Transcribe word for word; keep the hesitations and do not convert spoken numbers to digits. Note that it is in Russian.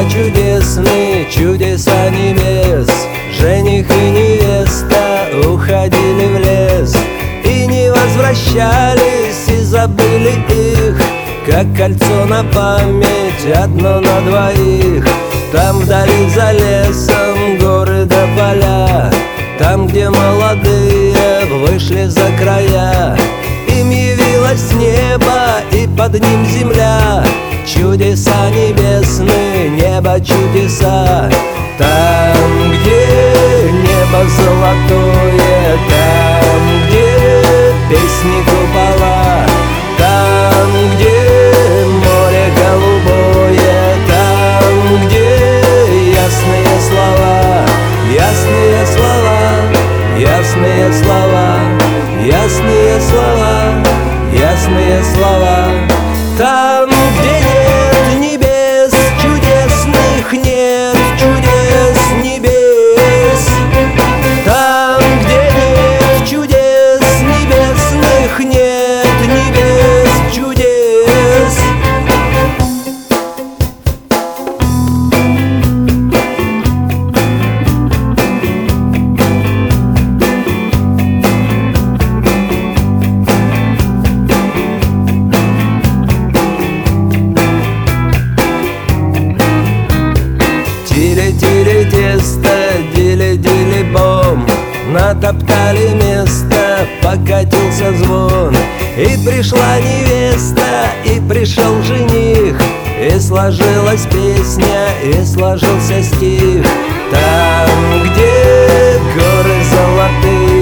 чудесны, чудеса небес. Жених и невеста уходили в лес и не возвращались, и забыли их, как кольцо на память, одно на двоих. Там вдали за лесом горы да поля, там, где молодые вышли за края. Им явилось небо, и под ним земля. Чудеса небесные, небо чудеса. Там, где небо золотое, там, где песни купола, там, где море голубое, там, где ясные слова, ясные слова, ясные слова, ясные слова, ясные слова. Там, где нет небес чудесных, нет чудес небес. Там, где нет чудес небесных, нет небес чудес. Тире-тире тесто, дили-дили-бом, натоптали место, покатился звон. И пришла невеста, и пришел жених, и сложилась песня, и сложился стих. Там, где горы золотые,